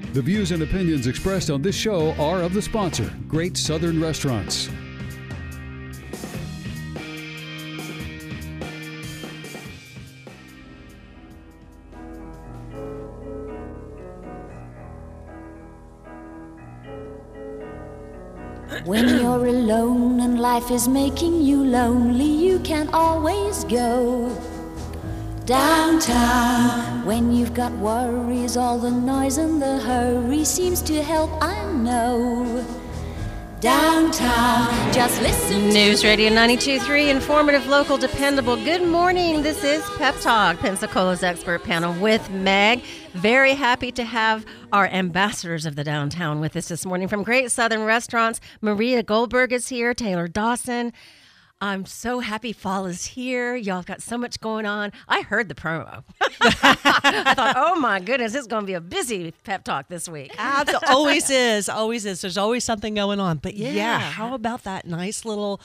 The views and opinions expressed on this show are of the sponsor, Great Southern Restaurants. When you're alone and life is making you lonely, you can always go downtown. When you've got worries, all the noise and the hurry seems to help, I know. Downtown, just listen. News Radio 92.3, informative, local, dependable. Good morning. This is Pep Talk, Pensacola's expert panel with Meg. Very happy to have our ambassadors of the downtown with us this morning. From Great Southern Restaurants, Maria Goldberg is here, Taylor Dawson. I'm so happy fall is here. Y'all got so much going on. I heard the promo. I thought, oh my goodness, it's going to be a busy pep talk this week. Always is. There's always something going on. But yeah, how about that nice little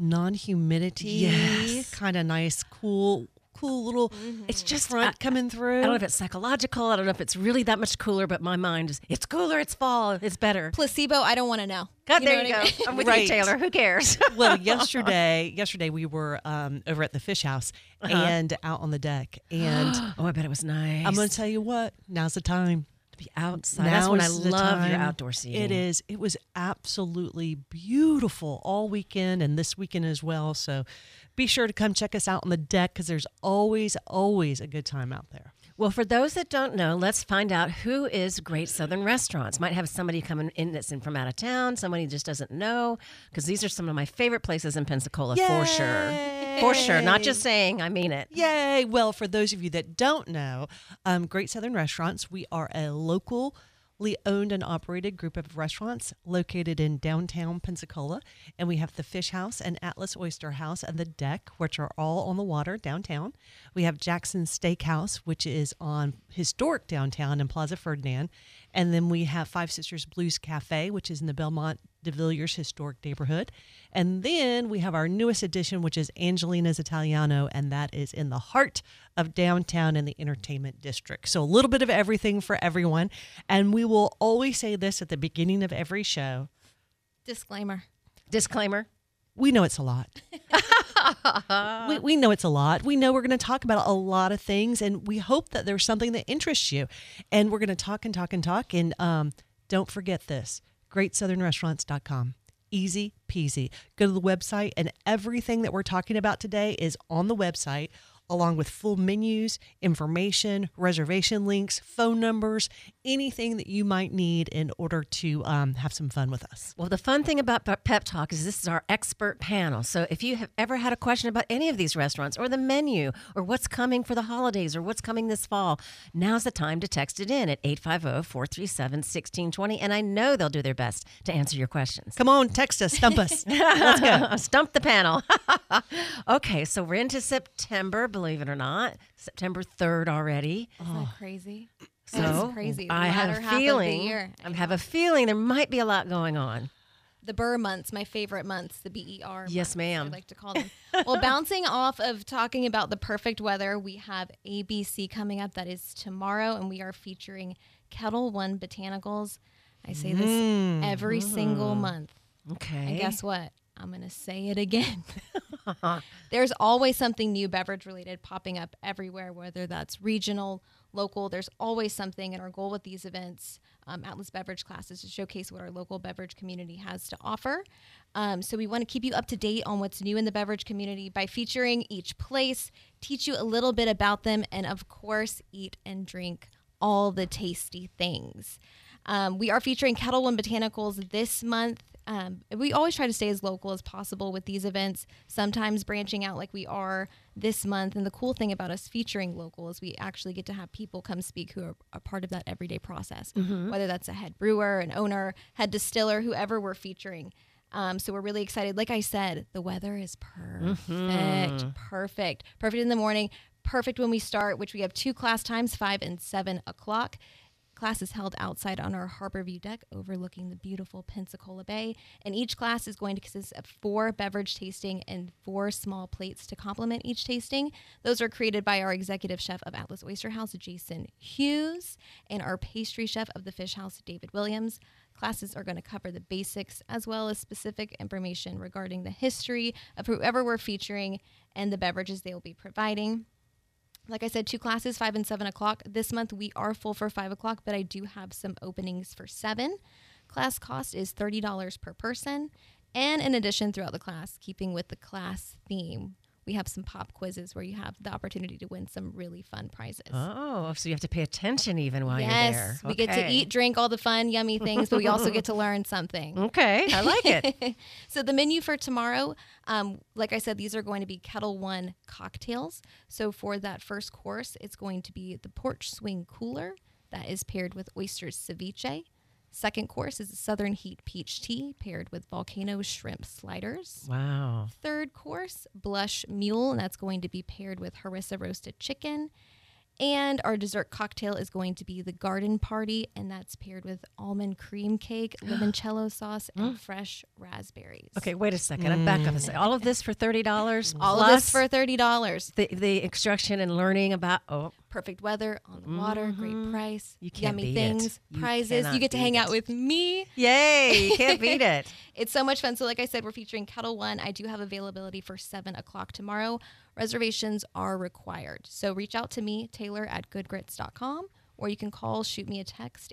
non-humidity, kind of nice, cool little it's just front coming through. I don't know if it's psychological. I don't know if it's really that much cooler, but my mind is, it's cooler, it's fall, it's better. Placebo, I don't want to know. God, there you go. I'm with you, Taylor. Who cares? Well, yesterday we were over at the Fish House and out on the deck. And oh, I bet it was nice. I'm going to tell you what, now's the time. To be outside. That's when I love your outdoor seating. It is. It was absolutely beautiful all weekend and this weekend as well. So be sure to come check us out on the deck because there's always a good time out there. Well, for those that don't know, let's find out who is Great Southern Restaurants. Might have somebody coming in that's from out of town, somebody just doesn't know, because these are some of my favorite places in Pensacola. Yay! For sure. For sure. Not just saying, I mean it. Yay. Well, for those of you that don't know, Great Southern Restaurants, we are a locally owned and operated group of restaurants located in downtown Pensacola. And we have the Fish House and Atlas Oyster House and the Deck, which are all on the water downtown. We have Jackson's Steakhouse, which is on historic downtown in Plaza Ferdinand. And then we have Five Sisters Blues Cafe, which is in the Belmont de Villiers historic neighborhood. And then we have our newest addition, which is Angelina's Italiano, and that is in the heart of downtown in the entertainment district. So a little bit of everything for everyone. And we will always say this at the beginning of every show. Disclaimer. We know it's a lot. we know it's a lot. We know we're going to talk about a lot of things, and we hope that there's something that interests you. And we're going to talk and talk and talk. And don't forget this, GreatSouthernRestaurants.com. Easy peasy. Go to the website, and everything that we're talking about today is on the website, along with full menus, information, reservation links, phone numbers, anything that you might need in order to have some fun with us. Well, the fun thing about Pep Talk is this is our expert panel. So if you have ever had a question about any of these restaurants or the menu or what's coming for the holidays or what's coming this fall, now's the time to text it in at 850-437-1620. And I know they'll do their best to answer your questions. Come on, text us, stump us. Let's go. Stump the panel. Okay, so we're into September, believe it or not. September 3rd already. Isn't that crazy? So That's crazy. I have a feeling there might be a lot going on. The Burr months, my favorite months, the BER Yes, months, ma'am. I like to call them. Well, bouncing off of talking about the perfect weather, we have ABC coming up. That is tomorrow, and we are featuring Kettle One Botanicals. I say this every single month. Okay. And guess what? I'm going to say it again. There's always something new beverage related popping up everywhere, whether that's regional, local. There's always something. And our goal with these events, Atlas Beverage Class, is to showcase what our local beverage community has to offer. So we want to keep you up to date on what's new in the beverage community by featuring each place, teach you a little bit about them, and of course, eat and drink all the tasty things. We are featuring Kettle One Botanicals this month. We always try to stay as local as possible with these events, sometimes branching out like we are this month. And the cool thing about us featuring local is we actually get to have people come speak who are a part of that everyday process, whether that's a head brewer, an owner, head distiller, whoever we're featuring. So we're really excited. Like I said, the weather is perfect in the morning, perfect when we start, which we have 2 class times, 5 and 7 o'clock. Class is held outside on our harbor view deck overlooking the beautiful Pensacola Bay. And each class is going to consist of 4 beverage tasting and 4 small plates to complement each tasting. Those are created by our executive chef of Atlas Oyster House, Jason Hughes, and our pastry chef of the Fish House, David Williams. Classes are going to cover the basics as well as specific information regarding the history of whoever we're featuring and the beverages they will be providing. Like I said, 2 classes, 5 and 7 o'clock. This month we are full for 5 o'clock, but I do have some openings for 7. Class cost is $30 per person. And in addition, throughout the class, keeping with the class theme, we have some pop quizzes where you have the opportunity to win some really fun prizes. Oh, so you have to pay attention even while you're there. Yes, we get to eat, drink all the fun, yummy things, but we also get to learn something. Okay, I like it. So the menu for tomorrow, like I said, these are going to be Kettle One cocktails. So for that first course, it's going to be the Porch Swing Cooler that is paired with oysters ceviche. Second course is the Southern Heat Peach Tea paired with Volcano Shrimp Sliders. Wow. Third course, Blush Mule, and that's going to be paired with harissa roasted chicken. And our dessert cocktail is going to be the Garden Party, and that's paired with almond cream cake, limoncello sauce, and fresh raspberries. Okay, wait a second. I'm back up a second. All of this for $30? All of this for $30. The instruction and learning about, Perfect weather, on the water, great price, You can't yummy beat things, it. You prizes. cannot You get to beat hang out it. with me. Yay, you can't beat it. It's so much fun. So like I said, we're featuring Kettle One. I do have availability for 7 o'clock tomorrow. Reservations are required. So reach out to me, Taylor at goodgrits.com, or you can shoot me a text,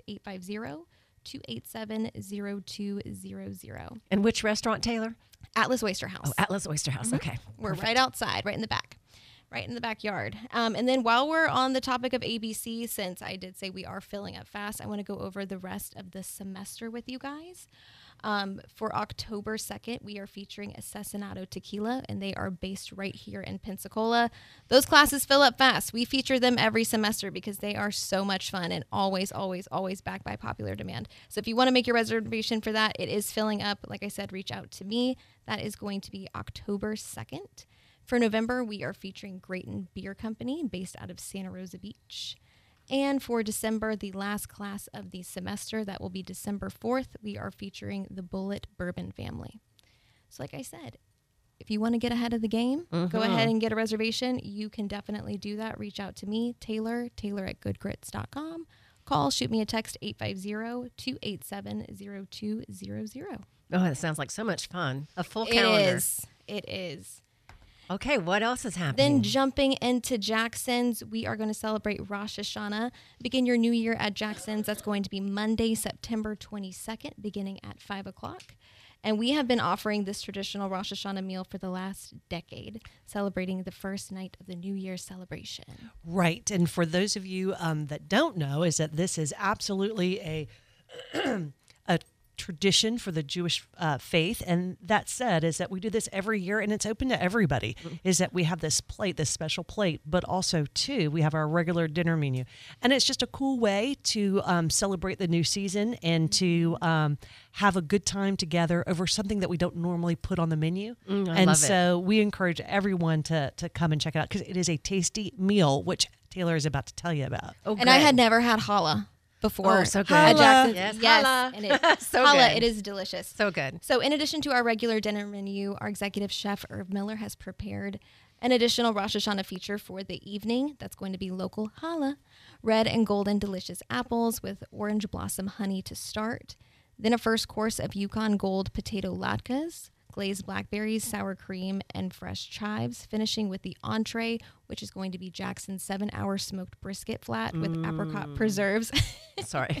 850-287-0200. And which restaurant, Taylor? Atlas Oyster House. Oh, Atlas Oyster House. Okay. We're right outside, right in the back. Right in the backyard. And then while we're on the topic of ABC, since I did say we are filling up fast, I want to go over the rest of the semester with you guys. For October 2nd, we are featuring Asesinato Tequila, and they are based right here in Pensacola. Those classes fill up fast. We feature them every semester because they are so much fun and always, always, always backed by popular demand. So if you want to make your reservation for that, it is filling up. Like I said, reach out to me. That is going to be October 2nd. For November, we are featuring Grayton Beer Company based out of Santa Rosa Beach. And for December, the last class of the semester, that will be December 4th, we are featuring the Bullet Bourbon family. So like I said, if you want to get ahead of the game, go ahead and get a reservation. You can definitely do that. Reach out to me, Taylor at goodgrits.com. Shoot me a text, 850-287-0200. Oh, that sounds like so much fun. A full calendar. It is. Okay, what else is happening? Then jumping into Jackson's, we are going to celebrate Rosh Hashanah. Begin your new year at Jackson's. That's going to be Monday, September 22nd, beginning at 5 o'clock. And we have been offering this traditional Rosh Hashanah meal for the last decade, celebrating the first night of the New Year's celebration. Right. And for those of you that don't know, is that this is absolutely a tradition for the Jewish faith. And that said, is that we do this every year and it's open to everybody, is that we have this plate, this special plate, but also too, we have our regular dinner menu. And it's just a cool way to celebrate the new season and to have a good time together over something that we don't normally put on the menu. And so we encourage everyone to come and check it out because it is a tasty meal, which Taylor is about to tell you about. Oh, and I had never had challah before. Oh, so good. At Jackson's. Yes, yes. challah. And it, So challah, good. it is delicious. So good. So in addition to our regular dinner menu, our executive chef, Irv Miller, has prepared an additional Rosh Hashanah feature for the evening. That's going to be local challah, red and golden delicious apples with orange blossom honey to start. Then a first course of Yukon Gold potato latkes, glazed blackberries, sour cream, and fresh chives, finishing with the entree, which is going to be Jackson's 7-hour smoked brisket flat with apricot preserves. Sorry.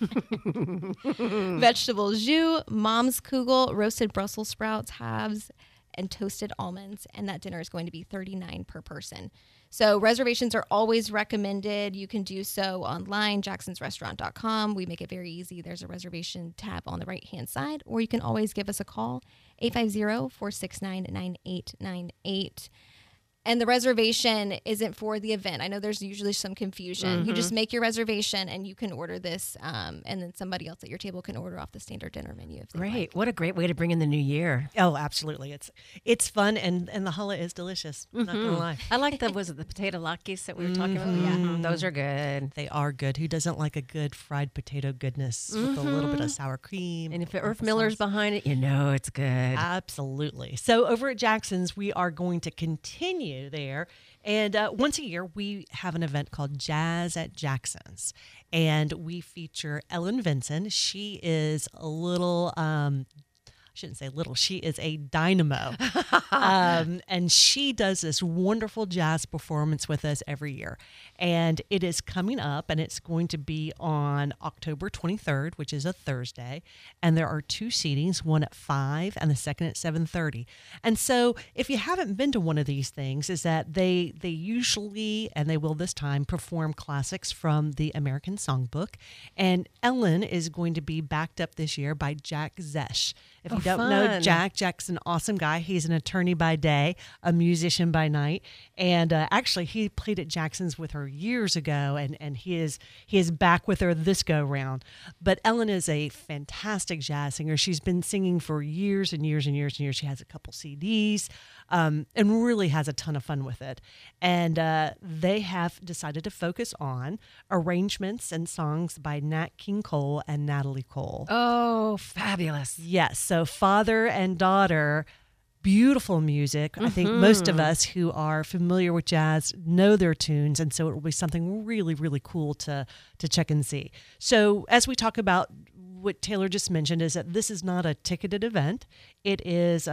Vegetable jus, mom's kugel, roasted Brussels sprouts, halves, and toasted almonds. And that dinner is going to be $39 per person. So reservations are always recommended. You can do so online, jacksonsrestaurant.com. We make it very easy. There's a reservation tab on the right-hand side, or you can always give us a call, 850-469-9898. And the reservation isn't for the event. I know there's usually some confusion. You just make your reservation and you can order this, and then somebody else at your table can order off the standard dinner menu. If they Great. like. What a great way to bring in the new year. Oh, absolutely. It's fun, and the challah is delicious. Not gonna lie. I like the potato latkes that we were talking about? Yeah, those are good. They are good. Who doesn't like a good fried potato goodness with a little bit of sour cream? And if Irv Miller's behind it, you know it's good. Absolutely. So over at Jackson's, we are going to continue there. And once a year, we have an event called Jazz at Jackson's. And we feature Ellen Vinson. She is a little... I shouldn't say little, she is a dynamo. And she does this wonderful jazz performance with us every year. And it is coming up, and it's going to be on October 23rd, which is a Thursday. And there are 2 seatings, one at 5 and the second at 7:30. And so if you haven't been to one of these things, is that they usually, and they will this time, perform classics from the American Songbook. And Ellen is going to be backed up this year by Jack Zesch. If you don't know Jack's an awesome guy. He's an attorney by day, a musician by night. And actually, he played at Jackson's with her years ago, and he is back with her this go-round. But Ellen is a fantastic jazz singer. She's been singing for years and years and years and years. She has a couple CDs and really has a ton of fun with it. And they have decided to focus on arrangements and songs by Nat King Cole and Natalie Cole. Oh, fabulous. Yes. So father and daughter, beautiful music. I think most of us who are familiar with jazz know their tunes. And so it will be something really, really cool to check and see. So as we talk about what Taylor just mentioned, is that this is not a ticketed event. It is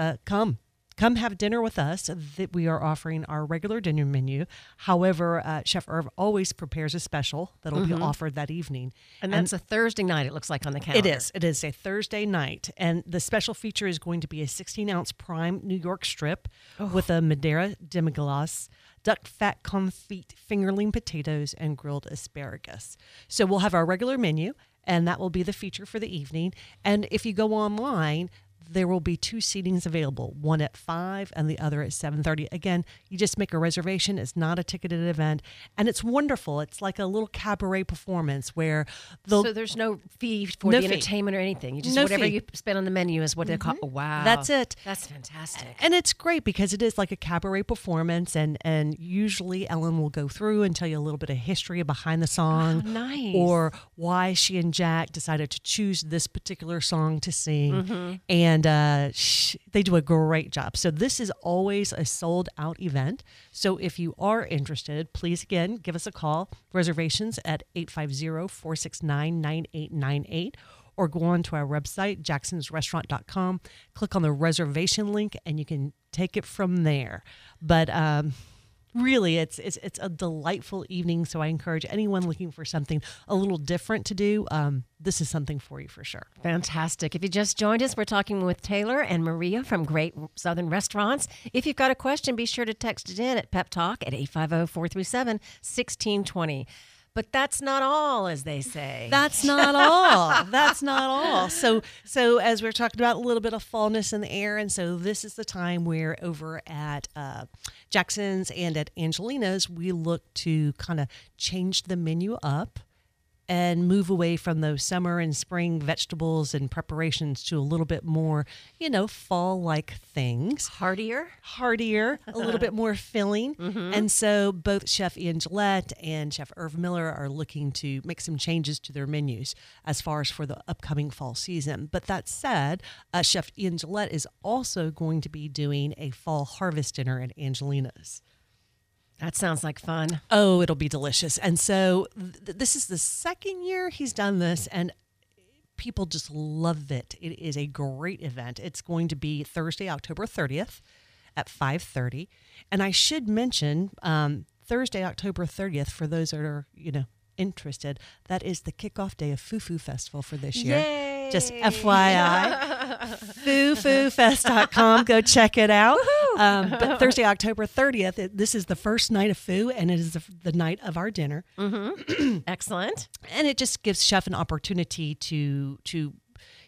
come have dinner with us. That we are offering our regular dinner menu. However, Chef Irv always prepares a special that will be offered that evening. And that's a Thursday night, it looks like, on the calendar. It is. It is a Thursday night. And the special feature is going to be a 16-ounce prime New York strip with a Madeira demi-glace, duck fat confit, fingerling potatoes, and grilled asparagus. So we'll have our regular menu, and that will be the feature for the evening. And if you go online, there will be 2 seatings available, one at 5 and the other at 7:30. Again, you just make a reservation. It's not a ticketed event, and it's wonderful. It's like a little cabaret performance where so there's no fee for the entertainment or anything. You just whatever you spend on the menu is what they call. Wow, that's it. That's fantastic. And it's great because it is like a cabaret performance, and usually Ellen will go through and tell you a little bit of history behind the song, nice, or why she and Jack decided to choose this particular song to sing, and they do a great job. So this is always a sold-out event. So if you are interested, please, again, give us a call. Reservations at 850-469-9898, or go on to our website, jacksonsrestaurant.com. Click on the reservation link, and you can take it from there. But really, it's a delightful evening, so I encourage anyone looking for something a little different to do. This is something for you for sure. Fantastic. If you just joined us, we're talking with Taylor and Maria from Great Southern Restaurants. If you've got a question, be sure to text it in at Pep Talk at 850-437-1620. But that's not all, as they say. That's not all. That's not all. So as we're talking about, a little bit of fallness in the air, and so this is the time where over at Jackson's and at Angelina's, we look to kind of change the menu up and move away from those summer and spring vegetables and preparations to a little bit more, fall-like things. Heartier, a little bit more filling. And so both Chef Ian Gillette and Chef Irv Miller are looking to make some changes to their menus as far as for the upcoming fall season. But that said, Chef Ian Gillette is also going to be doing a fall harvest dinner at Angelina's. That sounds like fun. Oh, it'll be delicious. And so this is the second year he's done this, and people just love it. It is a great event. It's going to be Thursday, October 30th at 5:30. And I should mention Thursday, October 30th, for those that are, interested, that is the kickoff day of Fufu Festival for this year. Yay! Just FYI. FooFooFest.com. Go check it out. But Thursday, October 30th, this is the first night of Foo, and it is the night of our dinner. Excellent. And it just gives Chef an opportunity to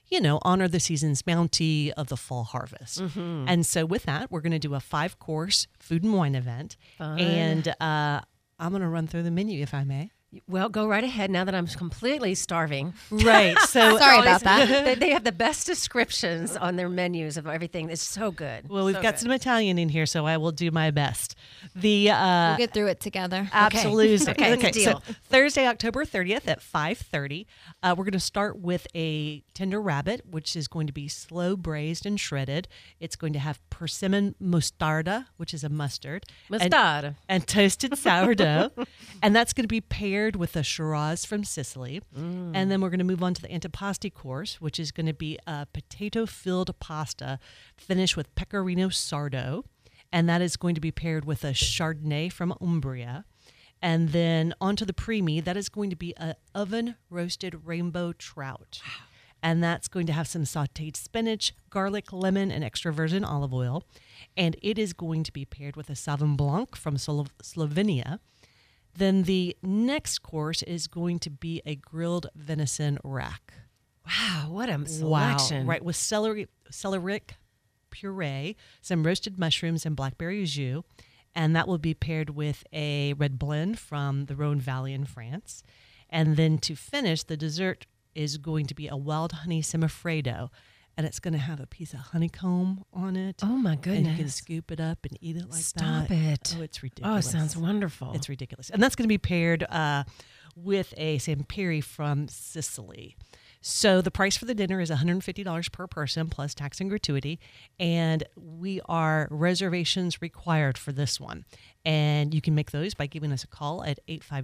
honor the season's bounty of the fall harvest. And so with that, we're going to do a 5-course food and wine event. Fun. And I'm going to run through the menu, if I may. Well, go right ahead now that I'm completely starving. Right. So Sorry about that. They have the best descriptions on their menus of everything. It's so good. Well, we've So got good. some Italian in here, so I will do my best. We'll get through it together. Absolutely. Okay, deal. So Thursday, October 30th at 5:30, we're going to start with a tender rabbit, which is going to be slow braised and shredded. It's going to have persimmon mostarda, which is a mustard. Mostarda. And toasted sourdough. And that's going to be paired with a Shiraz from Sicily. And then we're going to move on to the antipasti course, which is going to be a potato-filled pasta finished with pecorino sardo. And that is going to be paired with a Chardonnay from Umbria. And then onto the preemie, that is going to be a oven-roasted rainbow trout. And that's going to have some sautéed spinach, garlic, lemon, and extra virgin olive oil. And it is going to be paired with a Sauvignon Blanc from Slovenia. Then the next course is going to be a grilled venison rack. Wow, what a selection. Wow, right, with celeriac puree, some roasted mushrooms, and blackberry jus. And that will be paired with a red blend from the Rhone Valley in France. And then to finish, the dessert is going to be a wild honey semifredo. And it's going to have a piece of honeycomb on it. Oh, my And you can goodness. scoop it up and eat it like Stop that. it. Oh, it's Oh, ridiculous. it sounds wonderful. It's ridiculous. And that's going to be paired with a Samperi from Sicily. So the price for the dinner is $150 per person plus tax and gratuity. And we are reservations required for this one. And you can make those by giving us a call at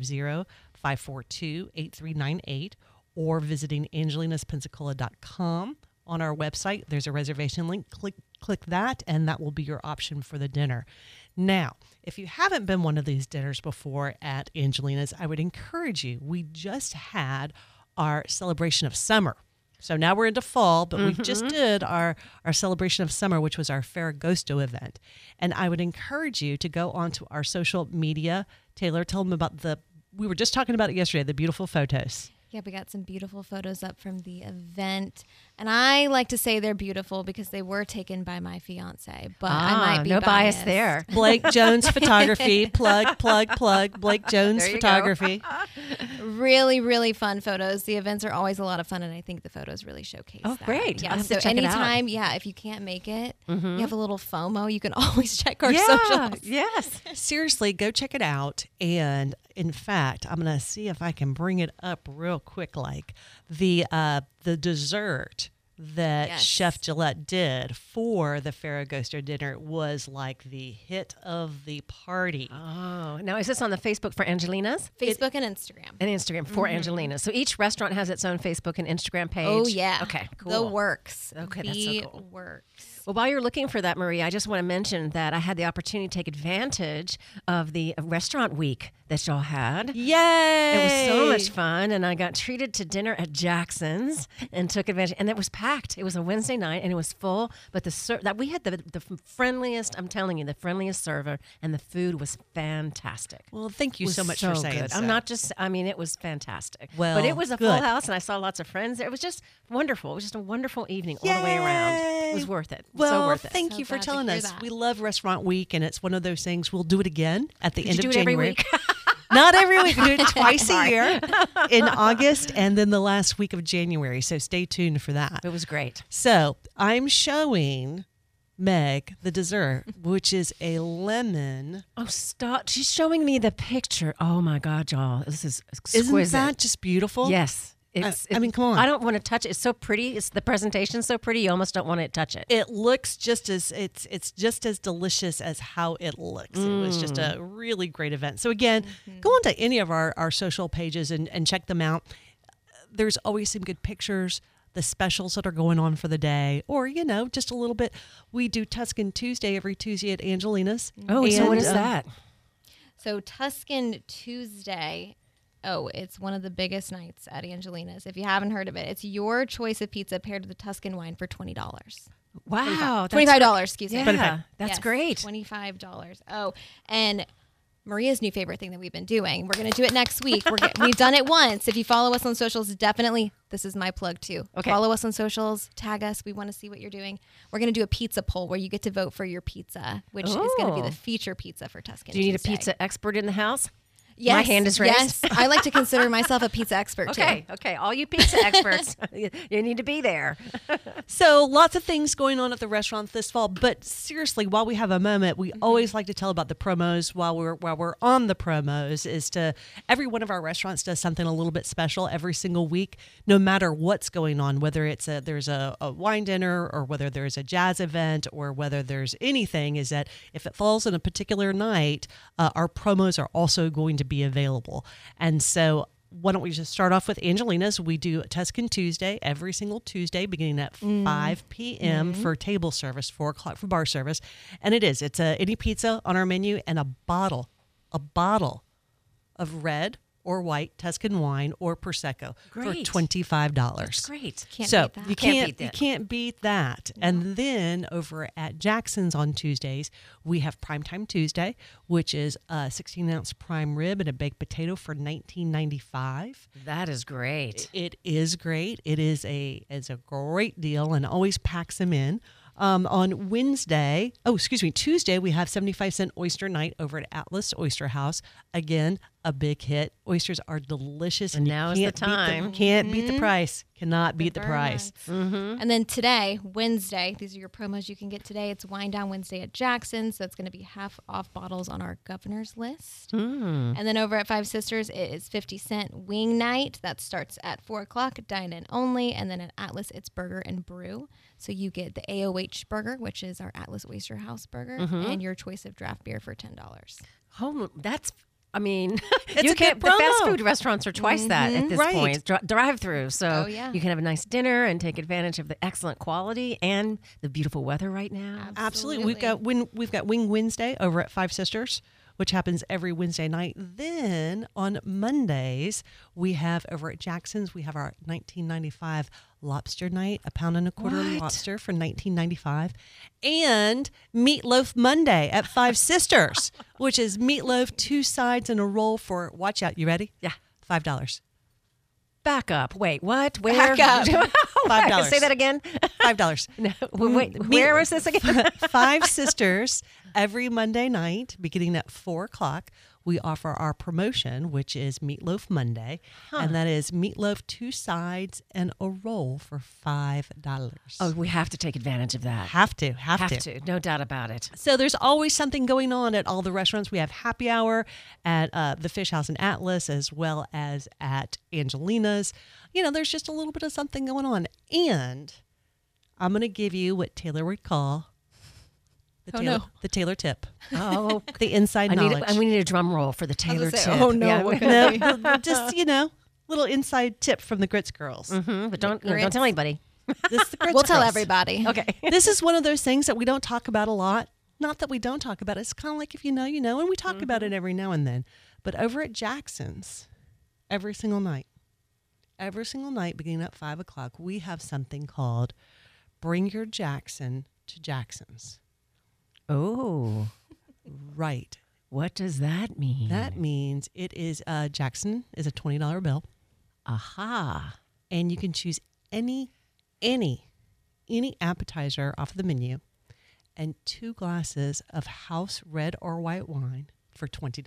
850-542-8398 or visiting angelinaspensacola.com. On our website, there's a reservation link. Click that, and that will be your option for the dinner. Now, if you haven't been one of these dinners before at Angelina's, I would encourage you. We just had our celebration of summer. So now we're into fall, but we just did our celebration of summer, which was our Ferragosto event. And I would encourage you to go onto our social media. Taylor, tell them about we were just talking about it yesterday, the beautiful photos. Yeah, we got some beautiful photos up from the event. And I like to say they're beautiful because they were taken by my fiance. But I might be no bias biased. there. Blake Jones Photography. Plug. Blake Jones There you Photography. Really, really fun photos. The events are always a lot of fun, and I think the photos really showcase Oh, that. great. Yeah, I'll have to so check it out. anytime, if you can't make it, you have a little FOMO, you can always check our Yeah, socials. yes. Seriously, go check it out. And in fact, I'm going to see if I can bring it up real quick. Like the dessert that Yes. Chef Gillette did for the Ferragosto dinner was like the hit of the party. Oh, now is this on the Facebook for Angelina's? Facebook and Instagram. And Instagram for Angelina's. So each restaurant has its own Facebook and Instagram page. Oh, yeah. Okay, cool. The works. Okay, that's so the cool. works. Well, while you're looking for that, Marie, I just want to mention that I had the opportunity to take advantage of the restaurant week that y'all had. Yay! It was so much fun, and I got treated to dinner at Jackson's and took advantage. And it was packed. It was a Wednesday night, and it was full. But that we had the friendliest. I'm telling you, the friendliest server, and the food was fantastic. Well, thank you It was so much for saying good. so. I'm not just. I mean, it was fantastic. Well, but it was a full good. house, and I saw lots of friends. It was just wonderful. It was just a wonderful evening all the way around. It was worth it. Well, so worth it. thank So you for glad to telling hear us. that. We love Restaurant Week, and it's one of those things we'll do it again at the end you of do it every January. week? Not every week. We do it twice a year in August and then the last week of January. So stay tuned for that. It was great. So I'm showing Meg the dessert, which is a lemon. Oh, stop! She's showing me the picture. Oh my God, y'all! This is exquisite. Isn't that just beautiful? Yes. I mean, come on. I don't want to touch it. It's so pretty. It's the presentation's so pretty. You almost don't want to touch it. It looks just as it's just as delicious as how it looks. It was just a really great event. So again, go on to any of our social pages and check them out. There's always some good pictures, the specials that are going on for the day, or just a little bit. We do Tuscan Tuesday every Tuesday at Angelina's. Oh, so what And, is that? So Tuscan Tuesday. Oh, it's one of the biggest nights at Angelina's. If you haven't heard of it, it's your choice of pizza paired with a Tuscan wine for $20. Wow, $25, excuse me. Yeah, that's Yes, great. $25. Oh, and Maria's new favorite thing that we've been doing. We're going to do it next week. We've done it once. If you follow us on socials, definitely, this is my plug too. Okay. Follow us on socials, tag us. We want to see what you're doing. We're going to do a pizza poll where you get to vote for your pizza, which is going to be the feature pizza for Tuscan Do you need a Tuesday. pizza expert in the house? Yes. My hand is raised. Yes. I like to consider myself a pizza expert too. Okay. All you pizza experts, you need to be there. So lots of things going on at the restaurant this fall. But seriously, while we have a moment, we always like to tell about the promos while we're on the promos. Is to every one of our restaurants does something a little bit special every single week, no matter what's going on. Whether it's there's a wine dinner, or whether there's a jazz event, or whether there's anything. Is that if it falls on a particular night, our promos are also going to be available. And so why don't we just start off with Angelina's? We do Tuscan Tuesday every single Tuesday beginning at 5 p.m. for table service, 4 o'clock for bar service. And it's any pizza on our menu and a bottle of red or white Tuscan wine or Prosecco Great. for $25. That's great. Can't So beat that. you Can't beat you that. can't beat that. And then over at Jackson's on Tuesdays, we have Primetime Tuesday, which is a 16-ounce prime rib and a baked potato for $19.95. That is great. It is great. It's a great deal and always packs them in. On Tuesday, we have 75-cent oyster night over at Atlas Oyster House. Again, a big hit. Oysters are delicious. And you now is the time. Can't beat the price. Cannot beat the price. And then today, Wednesday, these are your promos you can get today. It's Wine Down Wednesday at Jackson, so it's going to be half off bottles on our governor's list. And then over at Five Sisters, it is 50-cent wing night. That starts at 4 o'clock, dine-in only. And then at Atlas, it's burger and brew. So you get the AOH burger, which is our Atlas Oyster House burger, and your choice of draft beer for $10. Oh, that's. I mean, It's you a can't. good The fast promo. food restaurants are twice that at this Right. point. Drive-through, so Oh, yeah. you can have a nice dinner and take advantage of the excellent quality and the beautiful weather right now. Absolutely. We've got Wing Wednesday over at Five Sisters, which happens every Wednesday night. Then on Mondays, we have over at Jackson's, we have our 1995 lobster night, a pound and a quarter What? lobster for $19.95, and Meatloaf Monday at Five Sisters, which is meatloaf, 2 sides and a roll for, watch out, you ready? Yeah. $5. Back up. Wait, what? Where? Back up. $5. Say that again. $5. No, wait, where was this again? Five Sisters, every Monday night, beginning at 4 o'clock, we offer our promotion, which is Meatloaf Monday. And that is meatloaf, 2 sides, and a roll for $5. Oh, we have to take advantage of that. Have to. Have to. No doubt about it. So there's always something going on at all the restaurants. We have happy hour at the Fish House in Atlas, as well as at Angelina's. You know, there's just a little bit of something going on. And I'm going to give you what Taylor would call the Taylor tip. Oh, The inside knowledge. we need a drum roll for the Taylor say, tip. oh, no, Yeah, what No, just, little inside tip from the Grits girls. but don't tell anybody. This is the Grits We'll tell girls. everybody. Okay. This is one of those things that we don't talk about a lot. Not that we don't talk about it. It's kind of like if you know, you know, and we talk about it every now and then. But over at Jackson's, every single night, beginning at 5 o'clock, we have something called Bring Your Jackson to Jackson's. Oh, Right. what does that mean? That means it is, Jackson is a $20 bill. Aha. And you can choose any appetizer off the menu and 2 glasses of house red or white wine for $20.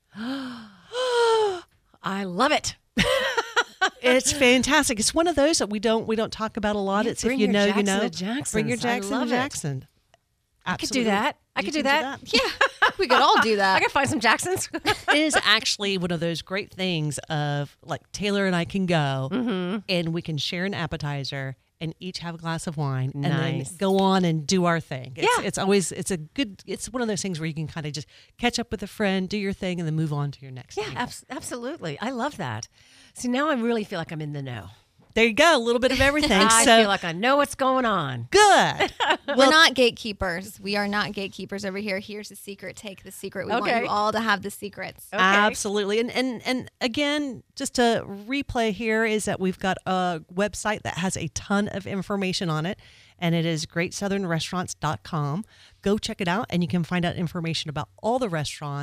I love it. It's fantastic. It's one of those that we don't talk about a lot. Yeah, It's if bring you your know, you Jackson know. to Jackson's. Bring your I Jackson to love it. Jackson. I could do that. I could do that. Yeah, we could all do I that. could find some Jacksons. It is actually one of those great things of like Taylor and I can go and we can share an appetizer and each have a glass of wine and Nice. then go on and do our thing. Yeah. It's one of those things where you can kind of just catch up with a friend, do your thing, and then move on to your next thing. Yeah, absolutely. I love that. See, now I really feel like I'm in the know. There you go. A little bit of everything. I So feel like I know what's going on. good. We're not gatekeepers. We are not gatekeepers over here. Here's the secret. Take the secret. We want Okay. you all to have the secrets. Okay. Absolutely. And again, just to replay here is that we've got a website that has a ton of information on it, and it is greatsouthernrestaurants.com. Go check it out, and you can find out information about all the restaurants,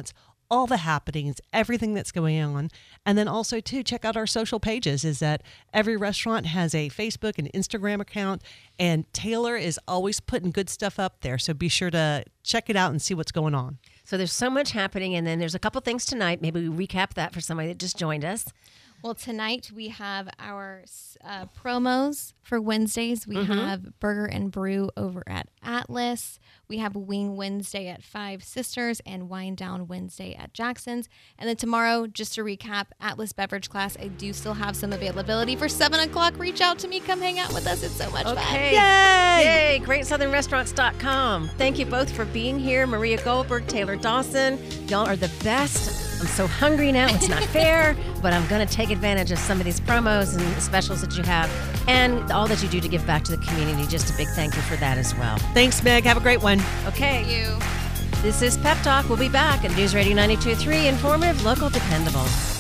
all the happenings, everything that's going on. And then also, too, check out our social pages. Is that every restaurant has a Facebook and Instagram account, and Taylor is always putting good stuff up there. So be sure to check it out and see what's going on. So there's so much happening, and then there's a couple things tonight. Maybe we recap that for somebody that just joined us. Well, tonight we have our promos for Wednesdays. We have Burger and Brew over at Atlas. We have Wing Wednesday at Five Sisters and Wine Down Wednesday at Jackson's. And then tomorrow, just to recap, Atlas Beverage Class, I do still have some availability for 7 o'clock. Reach out to me. Come hang out with us. It's so much fun. Yay! GreatSouthernRestaurants.com. Thank you both for being here. Maria Goldberg, Taylor Dawson. Y'all are the best. I'm so hungry now. It's not fair, but I'm going to take advantage of some of these promos and the specials that you have and all that you do to give back to the community. Just a big thank you for that as well. Thanks, Meg. Have a great one. Okay. Thank you. This is Pep Talk. We'll be back at News Radio 92.3, informative, local, dependable.